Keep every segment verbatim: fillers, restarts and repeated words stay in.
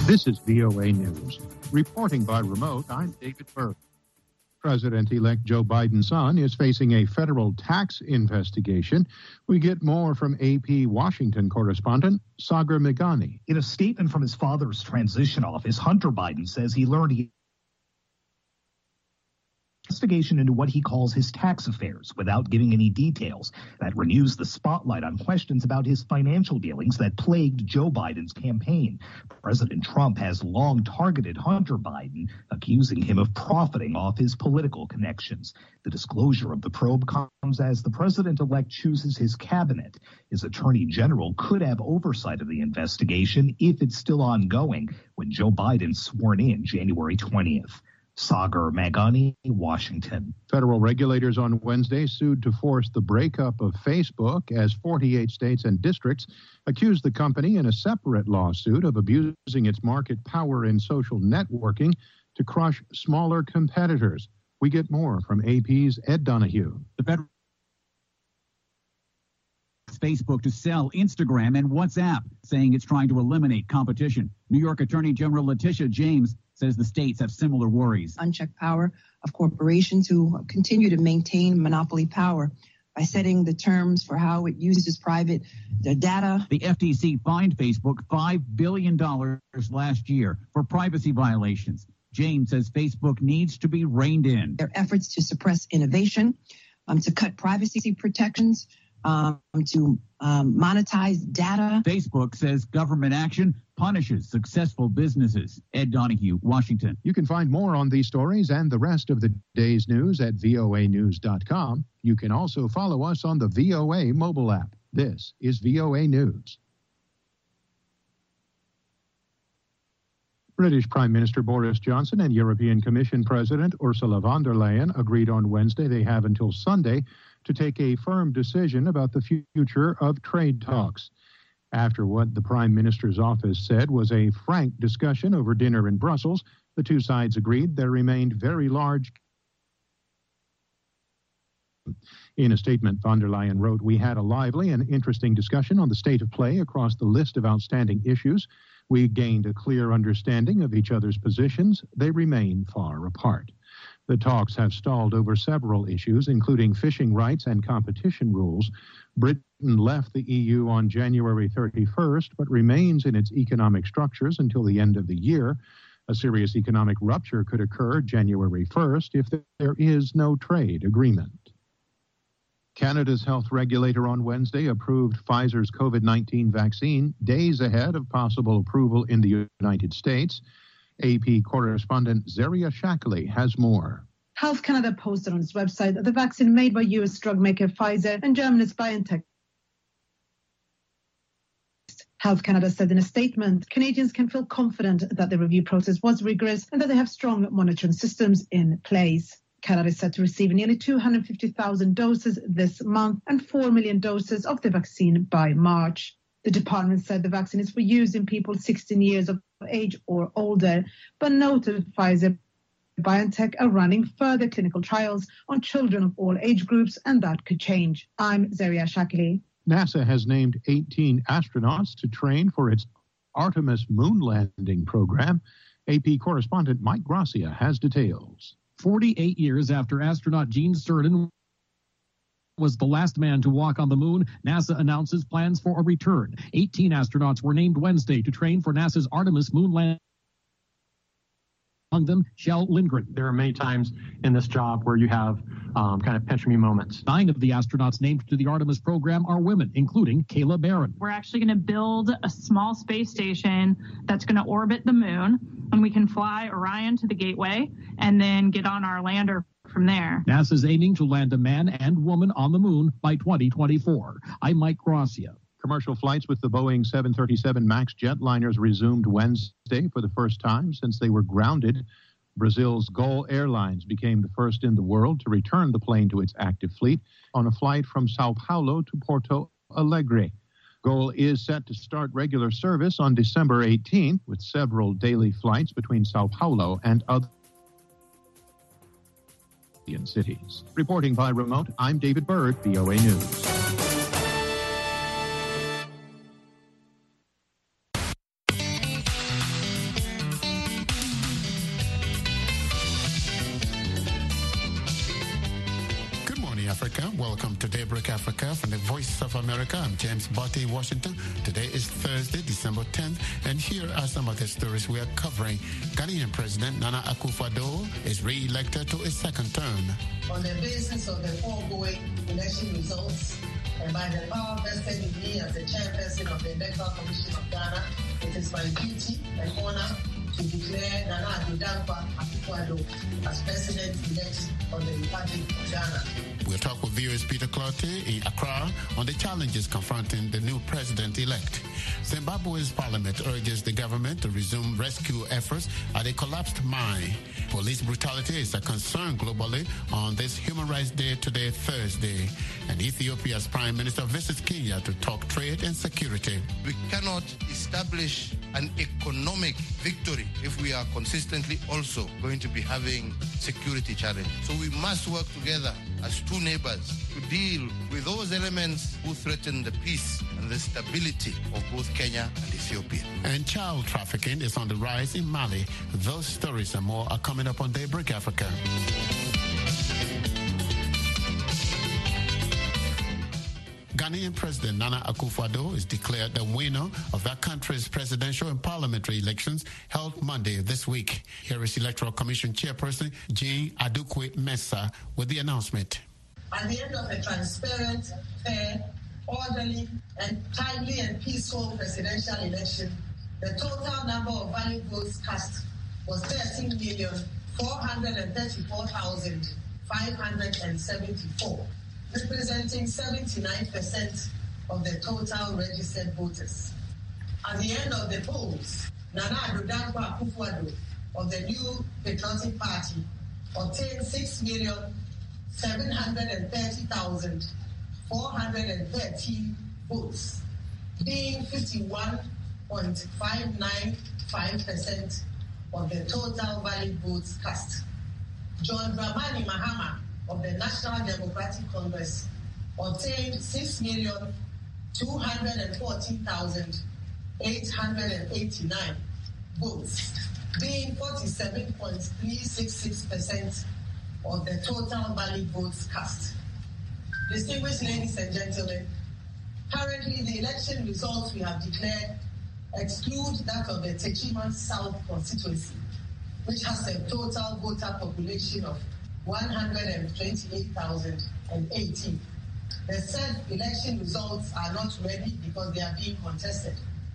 This is V O A News. Reporting by remote, I'm David Burke. President-elect Joe Biden's son is facing a federal tax investigation. We get more from A P Washington correspondent Sagar Meghani. In a statement from his father's transition office, Hunter Biden says he learned he investigation into what he calls his tax affairs without giving any details. That renews the spotlight on questions about his financial dealings that plagued Joe Biden's campaign. President Trump has long targeted Hunter Biden, accusing him of profiting off his political connections. The disclosure of the probe comes as the president-elect chooses his cabinet. His attorney general could have oversight of the investigation if it's still ongoing when Joe Biden's sworn in January twentieth. Sagar Meghani, Washington. Federal regulators on Wednesday sued to force the breakup of Facebook as forty-eight states and districts accused the company in a separate lawsuit of abusing its market power in social networking to crush smaller competitors. We get more from A P's Ed Donahue. The federal Facebook to sell Instagram and WhatsApp, saying it's trying to eliminate competition. New York Attorney General Letitia James says the states have similar worries. Unchecked power of corporations who continue to maintain monopoly power by setting the terms for how it uses private data. The F T C fined Facebook five billion dollars last year for privacy violations. James says Facebook needs to be reined in. Their efforts to suppress innovation, um, to cut privacy protections, Um, to um, monetize data. Facebook says government action punishes successful businesses. Ed Donahue, Washington. You can find more on these stories and the rest of the day's news at V O A news dot com. You can also follow us on the V O A mobile app. This is V O A News. British Prime Minister Boris Johnson and European Commission President Ursula von der Leyen agreed on Wednesday they have until Sunday to take a firm decision about the future of trade talks. After what the Prime Minister's office said was a frank discussion over dinner in Brussels, the two sides agreed there remained very large. In a statement, von der Leyen wrote, "We had a lively and interesting discussion on the state of play across the list of outstanding issues. We gained a clear understanding of each other's positions. They remain far apart." The talks have stalled over several issues, including fishing rights and competition rules. Britain left the E U on January thirty-first, but remains in its economic structures until the end of the year. A serious economic rupture could occur January first if there is no trade agreement. Canada's health regulator on Wednesday approved Pfizer's COVID nineteen vaccine days ahead of possible approval in the United States. A P correspondent Zaria Shackley has more. Health Canada posted on its website that the vaccine made by U S drug maker Pfizer and Germany's BioNTech. Health Canada said in a statement, Canadians can feel confident that the review process was rigorous and that they have strong monitoring systems in place. Canada is set to receive nearly two hundred fifty thousand doses this month and four million doses of the vaccine by March. The department said the vaccine is for use in people sixteen years of age or older, but noted Pfizer and BioNTech are running further clinical trials on children of all age groups, and that could change. I'm Zaria Shackley. NASA has named eighteen astronauts to train for its Artemis moon landing program. A P correspondent Mike Gracia has details. forty-eight years after astronaut Gene Cernan was the last man to walk on the moon, NASA announces plans for a return. eighteen astronauts were named Wednesday to train for NASA's Artemis moon landing. Among them, Kjell Lindgren. There are many times in this job where you have um, kind of pinch me moments. Nine of the astronauts named to the Artemis program are women, including Kayla Barron. We're actually going to build a small space station that's going to orbit the moon, and we can fly Orion to the Gateway and then get on our lander from there. NASA's aiming to land a man and woman on the moon by twenty twenty-four. I'm Mike Gracia. Commercial flights with the Boeing seven thirty-seven MAX jetliners resumed Wednesday for the first time since they were grounded. Brazil's Gol Airlines became the first in the world to return the plane to its active fleet on a flight from Sao Paulo to Porto Alegre. Gol is set to start regular service on December eighteenth with several daily flights between Sao Paulo and other cities. Reporting by remote, I'm David Bird, V O A News. Welcome to Daybreak Africa from the Voice of America. I'm James Botte in Washington. Today is Thursday, December tenth, and here are some of the stories we are covering. Ghanaian President Nana Akufo-Addo is re-elected to a second term. On the basis of the foregoing election results, and by the power vested in me as the chairperson of the Electoral Commission of Ghana, it is my duty and honor to declare Nana Addo Akufo-Addo as president-elect of the Republic of Ghana. We'll talk with V O A's Peter Clottey in Accra on the challenges confronting the new president-elect. Zimbabwe's parliament urges the government to resume rescue efforts at a collapsed mine. Police brutality is a concern globally on this Human Rights Day today, Thursday. And Ethiopia's prime minister visits Kenya to talk trade and security. We cannot establish an economic victory if we are consistently also going to be having security challenges. So we must work together as two neighbors to deal with those elements who threaten the peace and the stability of both Kenya and Ethiopia. And child trafficking is on the rise in Mali. Those stories and more are coming up on Daybreak Africa. Ghanaian President Nana Akufo-Addo is declared the winner of that country's presidential and parliamentary elections held Monday this week. Here is Electoral Commission Chairperson Jean Adukwe-Mensah with the announcement. At the end of a transparent, fair, orderly, and timely and peaceful presidential election, the total number of valid votes cast was thirteen million four hundred thirty-four thousand five hundred seventy-four. Representing seventy-nine percent of the total registered voters. At the end of the polls, Nana Addo Akufo-Addo of the New Patriotic Party obtained six million seven hundred thirty thousand four hundred thirteen votes, being fifty-one point five nine five percent of the total valid votes cast. John Dramani Mahama of the National Democratic Congress obtained six million two hundred fourteen thousand eight hundred eighty-nine votes, being forty-seven point three six six percent of the total valid votes cast. Distinguished ladies and gentlemen, currently the election results we have declared exclude that of the Techiman South constituency, which has a total voter population of one hundred twenty-eight thousand eighteen. The said election results are not ready because they are being contested.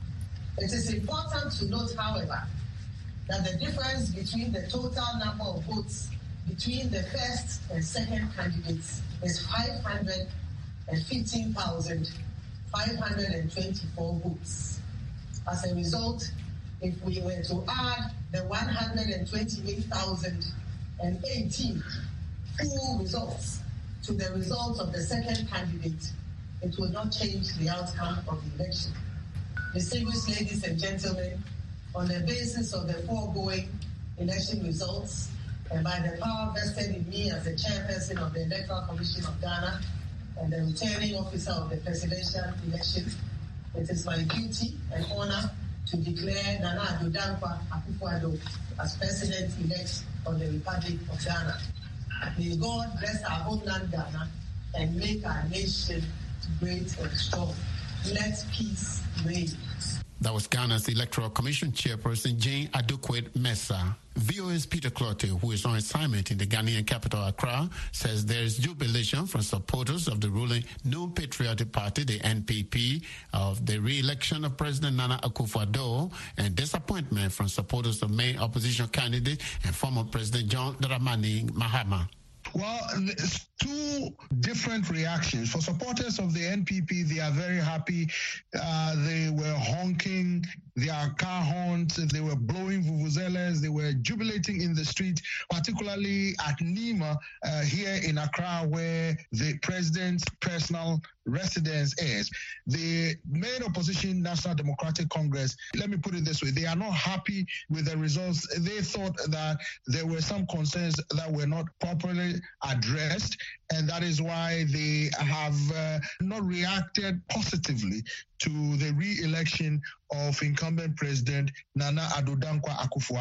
It is important to note, however, that the difference between the total number of votes between the first and second candidates is five hundred fifteen thousand five hundred twenty-four votes. As a result, if we were to add the one hundred twenty-eight thousand eighteen full results to the results of the second candidate, it will not change the outcome of the election. Distinguished ladies and gentlemen, on the basis of the foregoing election results, and by the power vested in me as the chairperson of the Electoral Commission of Ghana and the returning officer of the presidential election, it is my duty and honor to declare Nana Addo Akufo-Addo as president-elect of the Republic of Ghana. May God bless our homeland Ghana and make our nation great and strong. Let peace reign. That was Ghana's Electoral Commission Chairperson Jean Adukwe-Mensah. V O A's Peter Clottey, who is on assignment in the Ghanaian capital Accra, says there is jubilation from supporters of the ruling New Patriotic Party, the N P P, of the re-election of President Nana Akufo-Addo, and disappointment from supporters of main opposition candidate and former President John Dramani Mahama. Well, it's two different reactions. For supporters of the N P P, they are very happy. Uh, they were honking their car horns, they were blowing vuvuzelas, they were jubilating in the street, particularly at Nima uh, here in Accra, where the president's personal residence is. The main opposition, National Democratic Congress, let me put it this way, they are not happy with the results. They thought that there were some concerns that were not properly addressed, and that is why they have uh, not reacted positively to the re-election of incumbent President Nana Addo Akufo-Addo.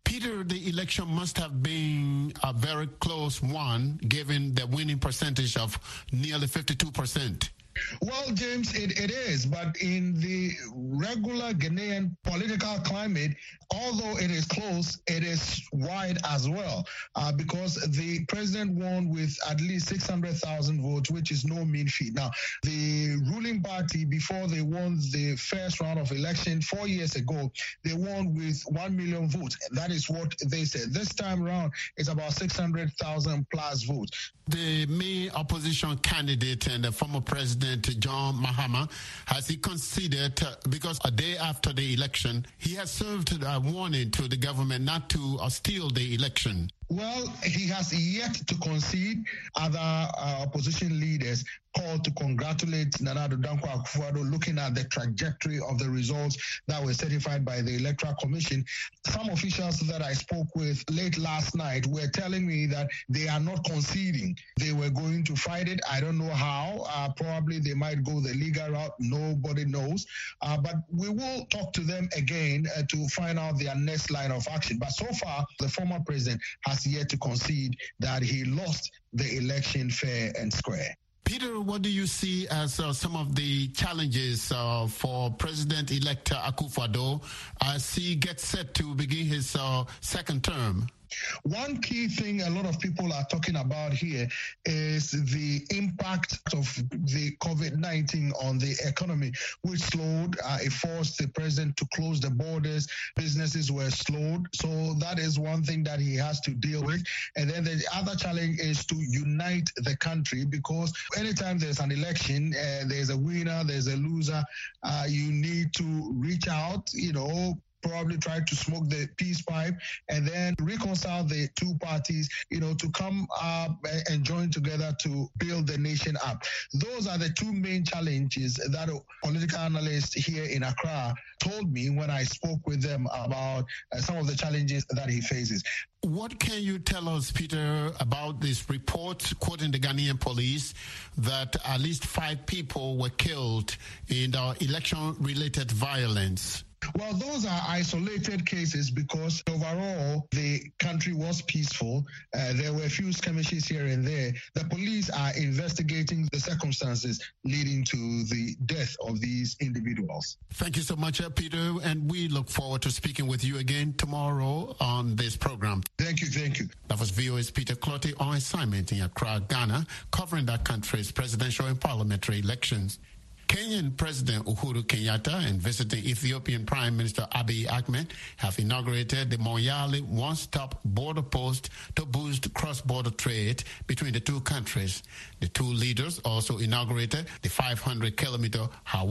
Peter, the election must have been a very close one, given the winning percentage of nearly fifty-two percent. Well, James, it, it is, but in the regular Ghanaian political climate, although it is close, it is wide as well, uh, because the president won with at least six hundred thousand votes, which is no mean feat. Now, the ruling party, before they won the first round of election four years ago, they won with one million votes. That is what they said. This time around, it's about six hundred thousand plus votes. The main opposition candidate and the former president, John Mahama, has he considered, uh, because a day after the election, he has served a warning to the government not to uh, steal the election. Well, he has yet to concede. Other uh, opposition leaders called to congratulate Nana Addo Dankwa Akufo-Addo, looking at the trajectory of the results that were certified by the Electoral Commission. Some officials that I spoke with late last night were telling me that they are not conceding. They were going to fight it. I don't know how. Uh, probably they might go the legal route. Nobody knows. Uh, but we will talk to them again uh, to find out their next line of action. But so far, the former president has yet to concede that he lost the election fair and square. Peter, what do you see as uh, some of the challenges uh, for President-elect Akufo-Addo as he gets set to begin his uh, second term? One key thing a lot of people are talking about here is the impact of the COVID nineteen on the economy, which slowed. Uh, it forced the president to close the borders. Businesses were slowed. So that is one thing that he has to deal with. And then the other challenge is to unite the country, because anytime there's an election, uh, there's a winner, there's a loser. Uh, you need to reach out, you know, probably try to smoke the peace pipe and then reconcile the two parties, you know, to come up and join together to build the nation up. Those are the two main challenges that political analysts here in Accra told me when I spoke with them about uh, some of the challenges that he faces. What can you tell us, Peter, about this report quoting the Ghanaian police that at least five people were killed in the election-related violence? Well, those are isolated cases because overall the country was peaceful. Uh, there were a few skirmishes here and there. The police are investigating the circumstances leading to the death of these individuals. Thank you so much, uh, Peter, and we look forward to speaking with you again tomorrow on this program. Thank you, thank you. That was V O A's Peter Clottey on assignment in Accra, Ghana, covering that country's presidential and parliamentary elections. Kenyan President Uhuru Kenyatta and visiting Ethiopian Prime Minister Abiy Ahmed have inaugurated the Moyale one-stop border post to boost cross-border trade between the two countries. The two leaders also inaugurated the five hundred kilometer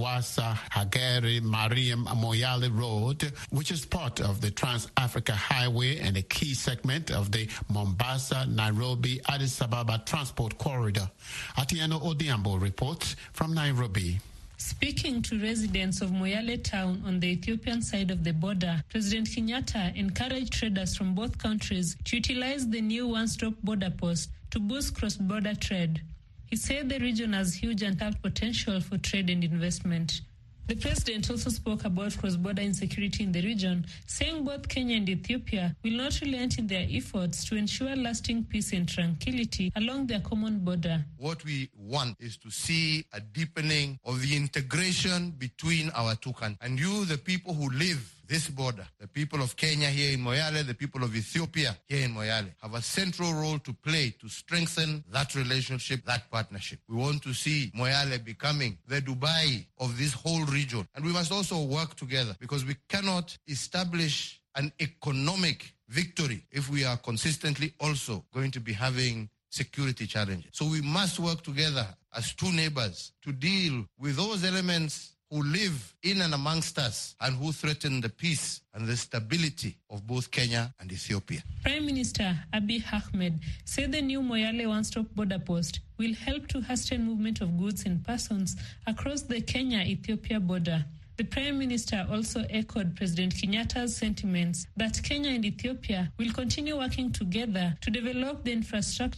Hawassa-Hageri-Mariam-Moyale Road, which is part of the Trans-Africa Highway and a key segment of the Mombasa-Nairobi-Addis Ababa Transport Corridor. Atieno Odiambo reports from Nairobi. Speaking to residents of Moyale town on the Ethiopian side of the border, President Kenyatta encouraged traders from both countries to utilize the new one-stop border post to boost cross-border trade. He said the region has huge untapped potential for trade and investment. The president also spoke about cross-border insecurity in the region, saying both Kenya and Ethiopia will not relent in their efforts to ensure lasting peace and tranquility along their common border. What we want is to see a deepening of the integration between our two countries. And you, the people who live this border, the people of Kenya here in Moyale, the people of Ethiopia here in Moyale, have a central role to play to strengthen that relationship, that partnership. We want to see Moyale becoming the Dubai of this whole region. And we must also work together because we cannot establish an economic victory if we are consistently also going to be having security challenges. So we must work together as two neighbors to deal with those elements who live in and amongst us and who threaten the peace and the stability of both Kenya and Ethiopia. Prime Minister Abiy Ahmed said the new Moyale one-stop border post will help to hasten movement of goods and persons across the Kenya-Ethiopia border. The Prime Minister also echoed President Kenyatta's sentiments that Kenya and Ethiopia will continue working together to develop the infrastructure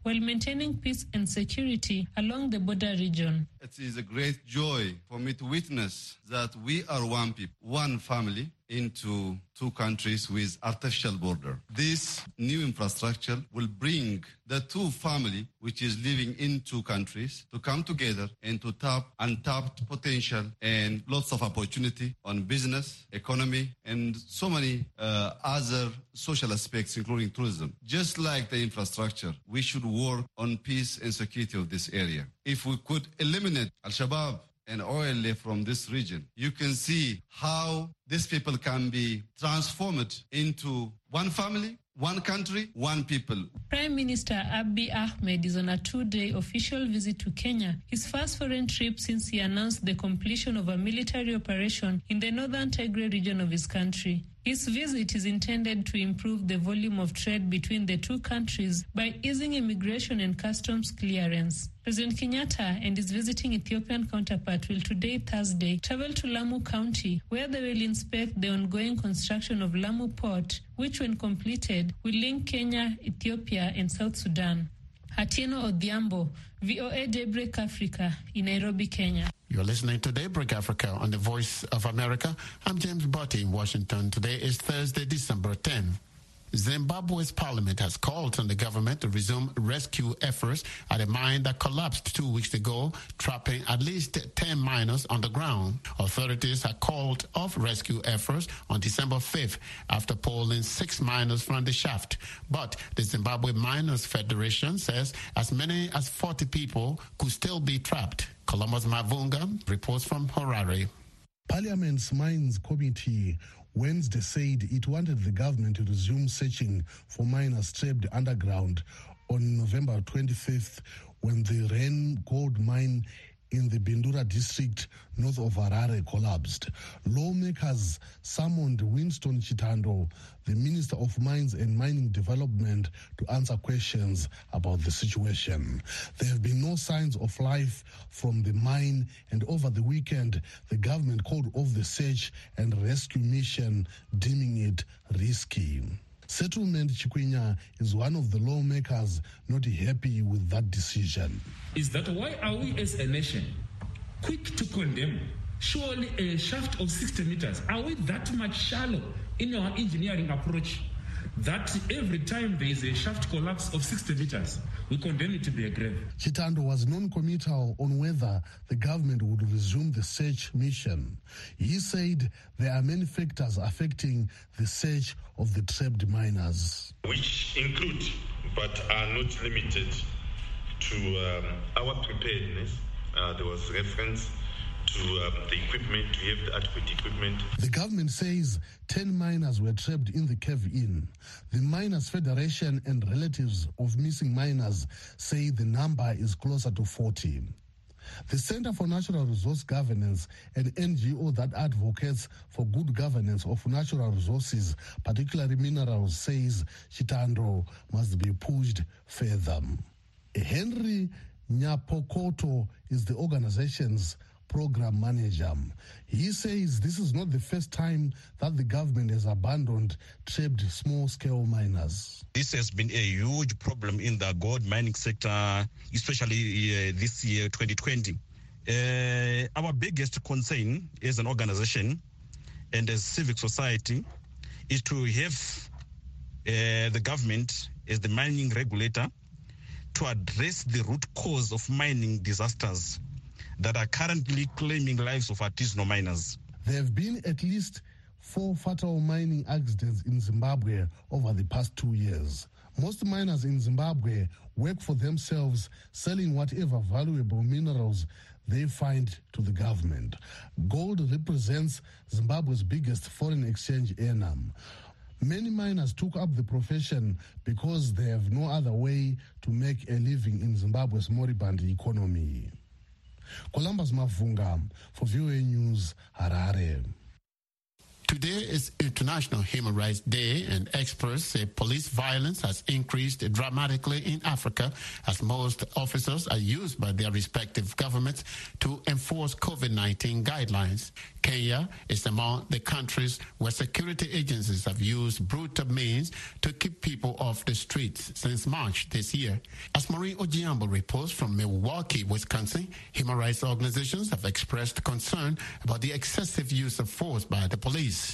while maintaining peace and security along the border region. It is a great joy for me to witness that we are one people, one family, into two countries with artificial border. This new infrastructure will bring the two family, which is living in two countries, to come together and to tap untapped potential and lots of opportunity on business, economy, and so many uh, other social aspects, including tourism. Just like the infrastructure, we should work on peace and security of this area. If we could eliminate Al-Shabaab and O L A from this region, you can see how these people can be transformed into one family, one country, one people. Prime Minister Abiy Ahmed is on a two-day official visit to Kenya, his first foreign trip since he announced the completion of a military operation in the northern Tigray region of his country. His visit is intended to improve the volume of trade between the two countries by easing immigration and customs clearance. President Kenyatta and his visiting Ethiopian counterpart will today, Thursday, travel to Lamu County, where they will inspect the ongoing construction of Lamu Port, which, when completed, will link Kenya, Ethiopia, and South Sudan. Hatieno Odhiambo, V O A Daybreak Africa, in Nairobi, Kenya. You're listening to Daybreak Africa on the Voice of America. I'm James Botti in Washington. Today is Thursday, December tenth. Zimbabwe's parliament has called on the government to resume rescue efforts at a mine that collapsed two weeks ago, trapping at least ten miners on the ground. Authorities have called off rescue efforts on December fifth after pulling six miners from the shaft. But the Zimbabwe Miners Federation says as many as forty people could still be trapped. Columbus Mavunga reports from Harare. Parliament's Mines Committee Wednesday said it wanted the government to resume searching for miners trapped underground on November twenty-fifth when the Ren gold mine in the Bindura district north of Harare collapsed. Lawmakers summoned Winston Chitando, the Minister of Mines and Mining Development, to answer questions about the situation. There have been no signs of life from the mine, and over the weekend, the government called off the search and rescue mission, deeming it risky. Settlement Chikwinya is one of the lawmakers not happy with that decision. Is that why are we as a nation quick to condemn? Surely a shaft of sixty meters, are we that much shallow in our engineering approach that every time there is a shaft collapse of sixty meters, we condemn it to be a grave? Chitando was non-committal on whether the government would resume the search mission. He said there are many factors affecting the search of the trapped miners, which include but are not limited to um, our preparedness. Uh, there was reference to um, the equipment, to have the adequate equipment. The government says ten miners were trapped in the cave-in. The Miners Federation and relatives of missing miners say the number is closer to forty. The Center for Natural Resource Governance, an N G O that advocates for good governance of natural resources, particularly minerals, says Chitando must be pushed further. Henry Nyapokoto is the organization's program manager. He says this is not the first time that the government has abandoned trapped small-scale miners. This has been a huge problem in the gold mining sector, especially uh, this year, twenty twenty. Uh, our biggest concern as an organization and as civic society is to have uh, the government as the mining regulator to address the root cause of mining disasters that are currently claiming lives of artisanal miners. There have been at least four fatal mining accidents in Zimbabwe over the past two years. Most miners in Zimbabwe work for themselves, selling whatever valuable minerals they find to the government. Gold represents Zimbabwe's biggest foreign exchange earner. Many miners took up the profession because they have no other way to make a living in Zimbabwe's moribund economy. Columbus Mavunga for V O A News, Harare. Today Today is International Human Rights Day, and experts say police violence has increased dramatically in Africa as most officers are used by their respective governments to enforce COVID nineteen guidelines. Kenya is among the countries where security agencies have used brutal means to keep people off the streets since March this year. As Maureen Ojiambo reports from Milwaukee, Wisconsin, human rights organizations have expressed concern about the excessive use of force by the police.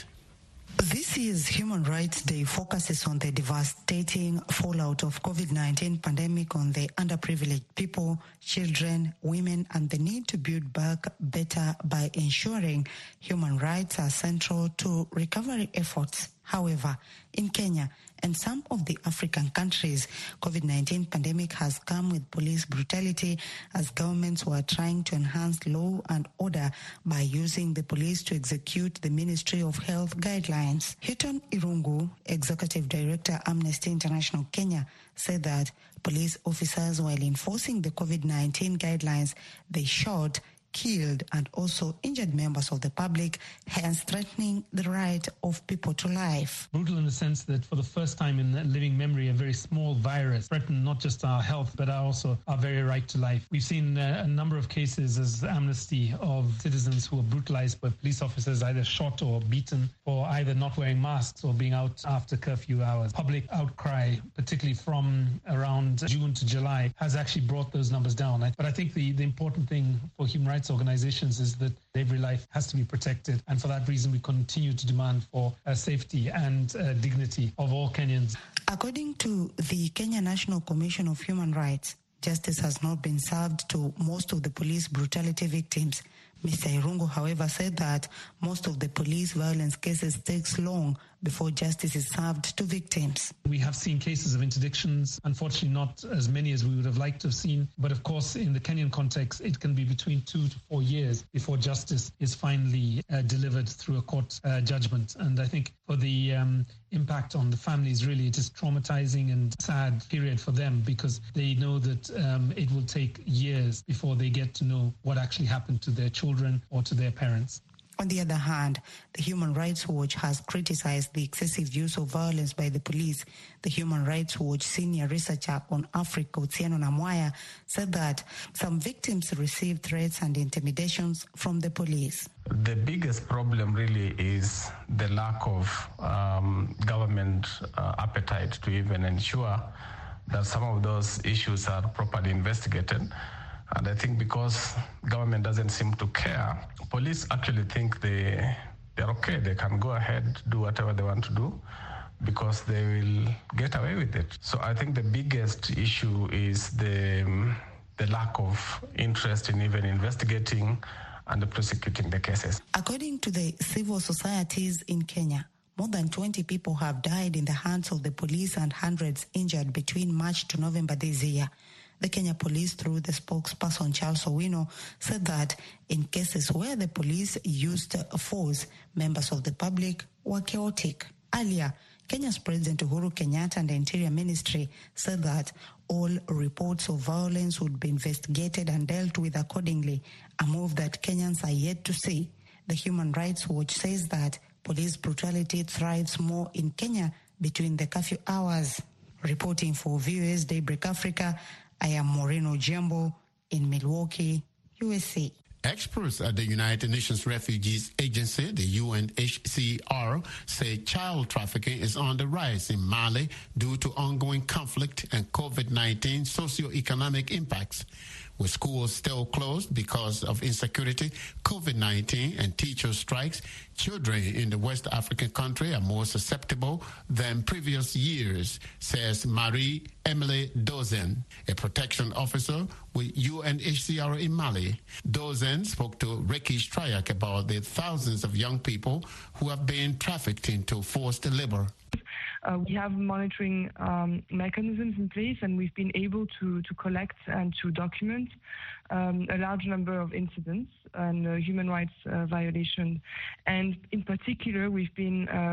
This year's Human Rights Day focuses on the devastating fallout of COVID nineteen pandemic on the underprivileged people, children, women, and the need to build back better by ensuring human rights are central to recovery efforts. However, in Kenya and some of the African countries, COVID nineteen pandemic has come with police brutality as governments were trying to enhance law and order by using the police to execute the Ministry of Health guidelines. Hilton Irungu, Executive Director, Amnesty International Kenya, said that police officers, while enforcing the COVID nineteen guidelines, they shot, killed, and also injured members of the public, hence threatening the right of people to life. Brutal in the sense that for the first time in living memory, a very small virus threatened not just our health, but also our very right to life. We've seen uh, a number of cases as Amnesty of citizens who were brutalized by police officers, either shot or beaten for either not wearing masks or being out after curfew hours. Public outcry, particularly from around June to July, has actually brought those numbers down. But I think the, the important thing for human rights organizations is that every life has to be protected, and for that reason we continue to demand for uh, safety and uh, dignity of all Kenyans. According to the Kenya National Commission of Human Rights, justice has not been served to most of the police brutality victims. Mister Irungu, however, said that most of the police violence cases takes long before justice is served to victims. We have seen cases of interdictions, unfortunately not as many as we would have liked to have seen, but of course in the Kenyan context it can be between two to four years before justice is finally uh, delivered through a court uh, judgment. And I think for the um, impact on the families, really it is traumatizing and sad period for them, because they know that um, it will take years before they get to know what actually happened to their children or to their parents. On the other hand, the Human Rights Watch has criticized the excessive use of violence by the police. The Human Rights Watch senior researcher on Africa, Otieno Namwaya, said that some victims receive threats and intimidations from the police. The biggest problem really is the lack of um, government uh, appetite to even ensure that some of those issues are properly investigated. And I think because government doesn't seem to care, police actually think they, they're okay. They can go ahead, do whatever they want to do, because they will get away with it. So I think the biggest issue is the, the lack of interest in even investigating and prosecuting the cases. According to the civil societies in Kenya, more than twenty people have died in the hands of the police and hundreds injured between March to November this year. The Kenya Police, through the spokesperson Charles Owino, said that in cases where the police used force, members of the public were chaotic. Earlier, Kenya's President Uhuru Kenyatta and the Interior Ministry said that all reports of violence would be investigated and dealt with accordingly, a move that Kenyans are yet to see. The Human Rights Watch says that police brutality thrives more in Kenya between the curfew hours. Reporting for V O A's Daybreak Africa, I am Maureen Ojiambo in Milwaukee, U S A. Experts at the United Nations Refugees Agency, the U N H C R, say child trafficking is on the rise in Mali due to ongoing conflict and COVID nineteen socioeconomic impacts. With schools still closed because of insecurity, COVID nineteen, and teacher strikes, children in the West African country are more susceptible than previous years, says Marie-Emily Dozen, a protection officer with U N H C R in Mali. Dozen spoke to Ricky Stryak about the thousands of young people who have been trafficked into forced labor. Uh, we have monitoring um, mechanisms in place, and we've been able to, to collect and to document um, a large number of incidents and uh, human rights uh, violations. And in particular, we've been uh,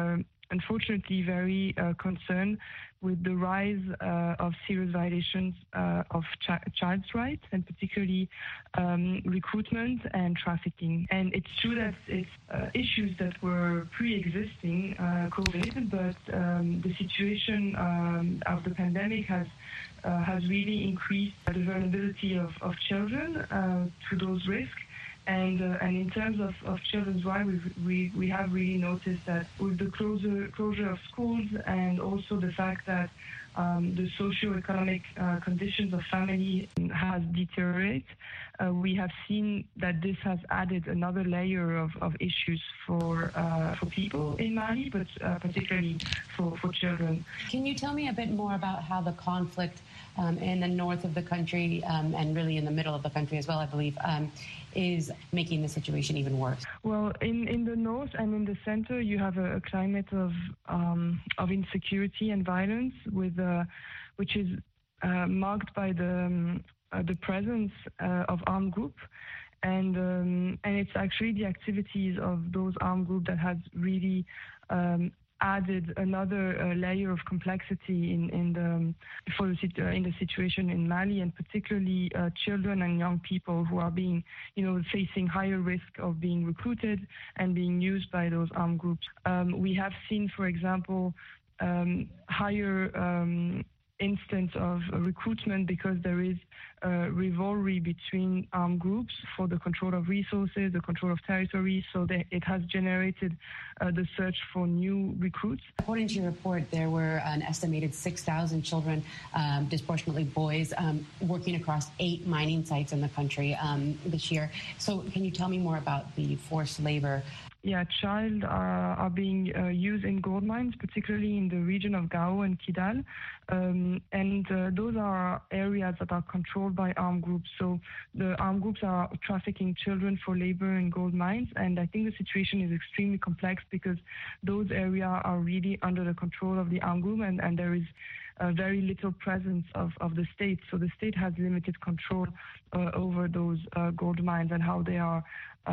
unfortunately very uh, concerned with the rise uh, of serious violations uh, of ch- child's rights, and particularly um, recruitment and trafficking. And it's true that it's uh, issues that were pre-existing uh, COVID, but um, the situation um, of the pandemic has uh, has really increased the vulnerability of, of children uh, to those risks. And uh, and in terms of, of children's rights, we we have really noticed that with the closure closure of schools, and also the fact that um, the socio-economic uh, conditions of family has deteriorated, uh, we have seen that this has added another layer of, of issues for uh, for people in Mali, but uh, particularly for, for children. Can you tell me a bit more about how the conflict um, in the north of the country um, and really in the middle of the country as well, I believe, um, is making the situation even worse? Well, in, in the north and in the center, you have a, a climate of um, of insecurity and violence, with uh, which is uh, marked by the um, uh, the presence uh, of armed groups, and um, and it's actually the activities of those armed groups that has really um, added another uh, layer of complexity in in the for the uh, in the situation in Mali, and particularly uh, children and young people who are being, you know, facing higher risk of being recruited and being used by those armed groups. Um, we have seen, for example, um, higher um, instance of uh, recruitment because there is a rivalry between armed groups for the control of resources, the control of territory, so that it has generated uh, the search for new recruits. According to your report, there were an estimated six thousand children, um, disproportionately boys, um, working across eight mining sites in the country um, this year. So can you tell me more about the forced labor? Yeah, child are, are being uh, used in gold mines, particularly in the region of Gao and Kidal. Um, and uh, those are areas that are controlled by armed groups. So the armed groups are trafficking children for labor in gold mines. And I think the situation is extremely complex because those areas are really under the control of the armed group, and, and there is uh, very little presence of, of the state. So the state has limited control uh, over those uh, gold mines and how they are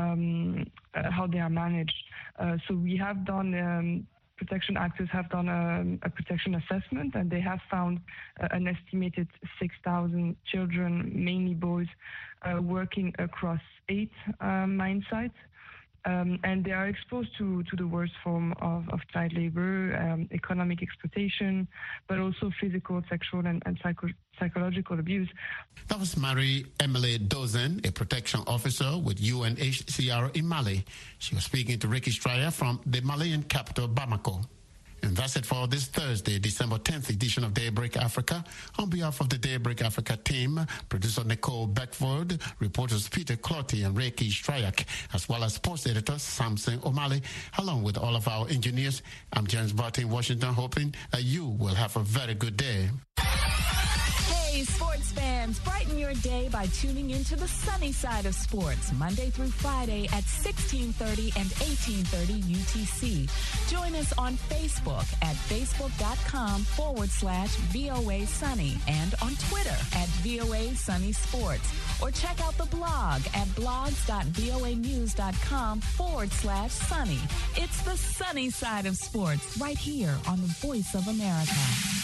Um, uh, how they are managed. Uh, so we have done, um, protection actors have done a, a protection assessment, and they have found uh, an estimated six thousand children, mainly boys, uh, working across eight uh, mine sites. Um, and they are exposed to, to the worst form of, of child labor, um, economic exploitation, but also physical, sexual, and, and psycho, psychological abuse. That was Marie-Emily Dozen, a protection officer with U N H C R in Mali. She was speaking to Ricky Stryer from the Malian capital, Bamako. And that's it for this Thursday, December tenth edition of Daybreak Africa. On behalf of the Daybreak Africa team, producer Nicole Beckford, reporters Peter Clotty and Reiki Stryak, as well as sports editor Samson O'Malley, along with all of our engineers, I'm James Barton in Washington, hoping that you will have a very good day. Hey, sports fans, brighten your day by tuning into the sunny side of sports, Monday through Friday at sixteen thirty and eighteen thirty U T C. Join us on Facebook at facebook.com forward slash VOA Sunny and on Twitter at VOA Sunny Sports. Or check out the blog at blogs.voanews.com forward slash sunny. It's the sunny side of sports right here on the Voice of America.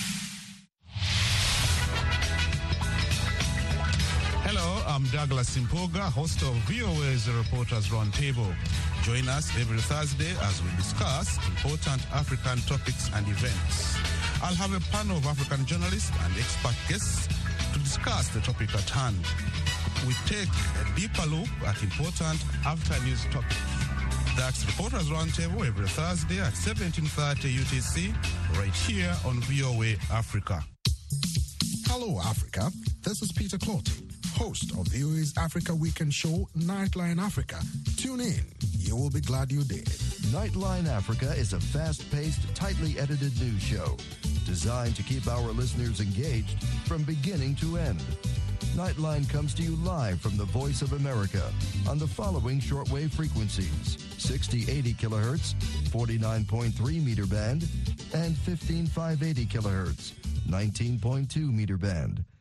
Hello, I'm Douglas Impoga, host of VOA's Reporters Roundtable. Join us every Thursday as we discuss important African topics and events. I'll have a panel of African journalists and expert guests to discuss the topic at hand. We take a deeper look at important after-news topics. That's Reporters Roundtable every Thursday at seventeen thirty U T C, right here on V O A Africa. Hello, Africa. This is Peter Clotty, host of V O A's Africa Weekend show, Nightline Africa. Tune in. You will be glad you did. Nightline Africa is a fast-paced, tightly edited news show designed to keep our listeners engaged from beginning to end. Nightline comes to you live from the Voice of America on the following shortwave frequencies: sixty eighty kilohertz, forty-nine point three meter band, and fifteen five eighty kilohertz, nineteen point two meter band.